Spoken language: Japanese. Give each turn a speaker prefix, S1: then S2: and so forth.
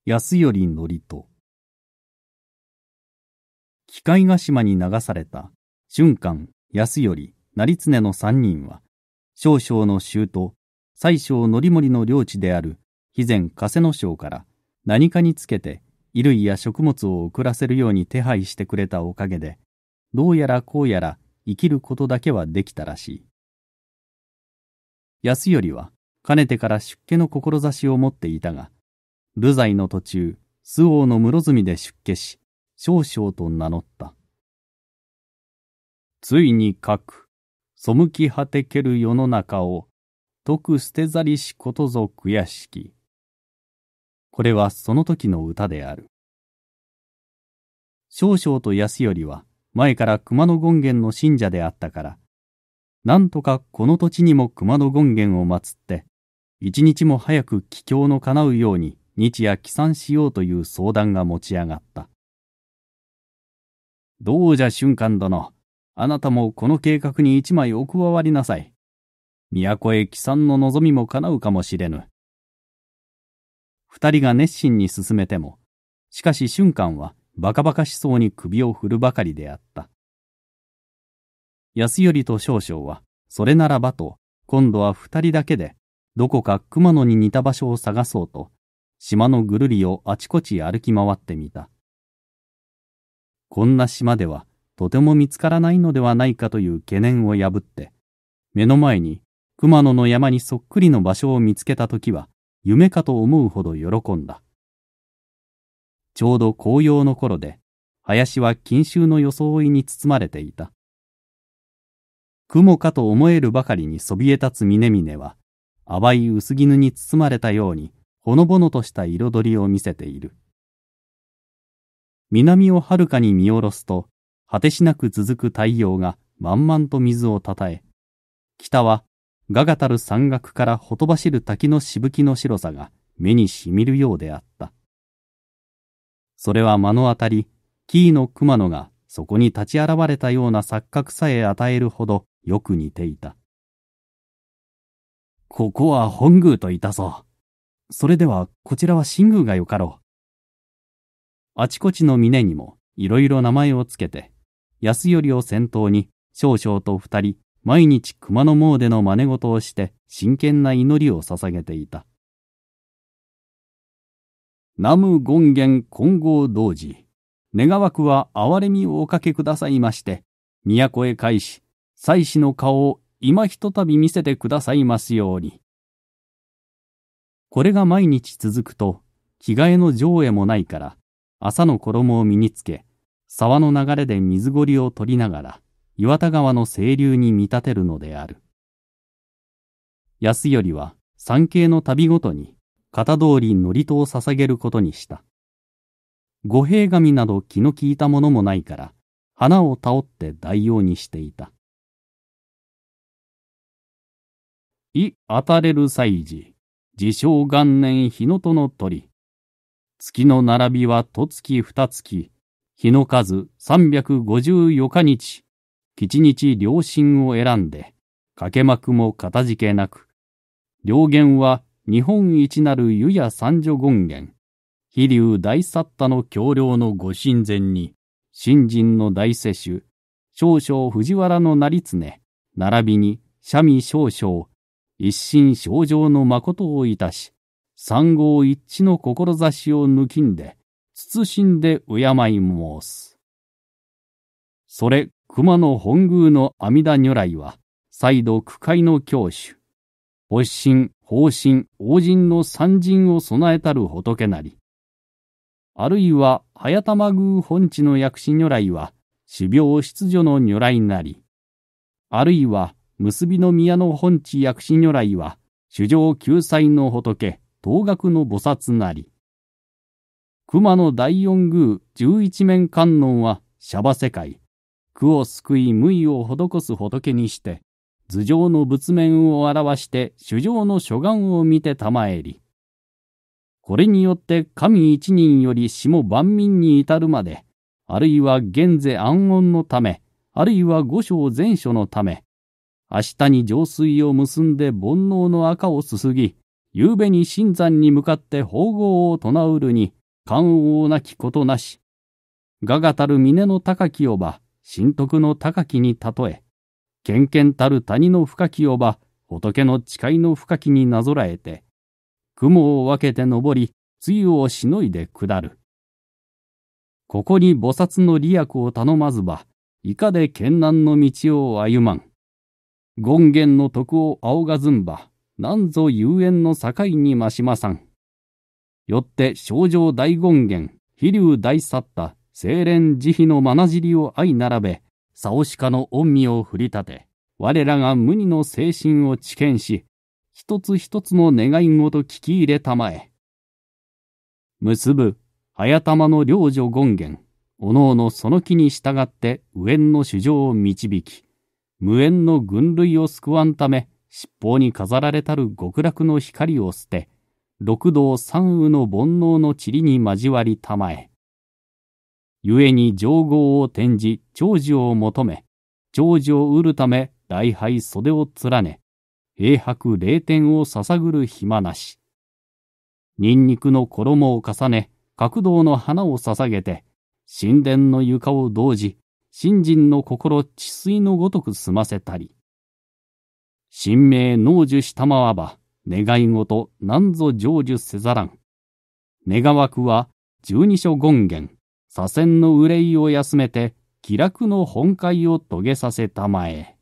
S1: 安頼祝詞。鬼界ヶ島に流された俊寛、安頼、成常の三人は、少々の舅、宰相則盛の領地である肥前加瀬野省から何かにつけて衣類や食物を送らせるように手配してくれたおかげで、どうやらこうやら生きることだけはできたらしい。安頼はかねてから出家の志を持っていたが、流罪の途中、周防の室積で出家し、少々と名乗った。ついに各、背き果てける世の中を、徳捨てざりしことぞ悔しき。これはその時の歌である。少々と安頼は前から熊野権現の信者であったから、なんとかこの土地にも熊野権現を祀って、一日も早く帰郷の叶うように日夜帰参しようという相談が持ち上がった。どうじゃ俊寛殿、あなたもこの計画に一枚お加わりなさい。都へ帰参の望みも叶うかもしれぬ。二人が熱心に進めても、しかし俊寛はバカバカしそうに首を振るばかりであった。安頼と少々は、それならばと、今度は二人だけで、どこか熊野に似た場所を探そうと、島のぐるりをあちこち歩き回ってみた。こんな島では、とても見つからないのではないかという懸念を破って、目の前に熊野の山にそっくりの場所を見つけたときは、夢かと思うほど喜んだ。ちょうど紅葉の頃で、林は錦秋の装いに包まれていた。雲かと思えるばかりにそびえ立つ峰々は、淡い薄絹に包まれたように、ほのぼのとした彩りを見せている。南をはるかに見下ろすと、果てしなく続く太陽が満々と水をたたえ、北はががたる山岳からほとばしる滝のしぶきの白さが目にしみるようであった。それは目の当たり、紀伊の熊野がそこに立ち現れたような錯覚さえ与えるほどよく似ていた。ここは本宮といたそう。それではこちらは新宮がよかろう。あちこちの峰にもいろいろ名前をつけて、安頼を先頭に少々と二人、毎日熊野詣の真似事をして真剣な祈りを捧げていた。南無権現金剛童子、願わくは憐れみをおかけくださいまして、都へ帰し、妻子の顔を今ひとたび見せてくださいますように。これが毎日続くと、着替えの上へもないから、朝の衣を身につけ、沢の流れで水ごりを取りながら、岩田川の清流に見立てるのである。安頼は参詣の旅ごとに、型通り祝詞を捧げることにした。五平紙など気の利いたものもないから、花をたおって代用にしていた。いあたれる祭事、治承元年日のとの鳥。月の並びはと月二月、日の数354日日、吉日良心を選んで、掛け幕もかたじけなく、良源は日本一なる湯や三女権現、飛龍大サッタの橋梁のご神前に、新人の大世主、少々藤原の成常、並びに三味少々、一心正常の誠をいたし、三号一致の志を抜きんで、慎んで敬い申す。それ、熊野本宮の阿弥陀如来は、再度句会の教主、発心、法心、応神の三神を備えたる仏なり。あるいは、早玉宮本地の薬師如来は、種苗出女の如来なり。あるいは、結びの宮の本地薬師如来は、主情救済の仏、東岳の菩薩なり。熊野第四宮十一面観音は、娑婆世界、苦を救い無為を施す仏にして、頭上の仏面を表して主情の諸願を見てたまえり。これによって神一人より下万民に至るまで、あるいは現世安穏のため、あるいは五章全書のため、明日に浄水を結んで煩悩の赤をすすぎ、 夕べに神山に向かって法号を唱うるに、官王なきことなし。我がたる峰の高きをば、神徳の高きに例え、健々たる谷の深きをば、仏の誓いの深きになぞらえて、雲を分けて登り、梅雨をしのいで下る。ここに菩薩の利益を頼まずば、いかで艱難の道を歩まん。権現の徳を仰がずんば、なんぞ遊園の境に増しまさん。よって正常大権現、飛龍大去った清廉慈悲のまなじりを相並べ、サオシカの御身を振り立て、我らが無二の精神を知見し、一つ一つの願いごと聞き入れたまえ。結ぶ、早玉の両女権現、おのおのその気に従って無縁の主情を導き、無縁の軍類を救わんため、七宝に飾られたる極楽の光を捨て、六道三右の煩悩の塵に交わりたまえ。故に上号を転じ長寿を求め、長寿を得るため礼拝袖を連ね、永泊霊天を捧ぐる暇なし。ニンニクの衣を重ね、角道の花を捧げて、神殿の床を同じ、信心の心治水のごとく済ませたり。神明納寿したまわば、願い事なんぞ成就せざらん。願わくは十二所権現、左遷の憂いを休めて、気楽の本懐を遂げさせたまえ。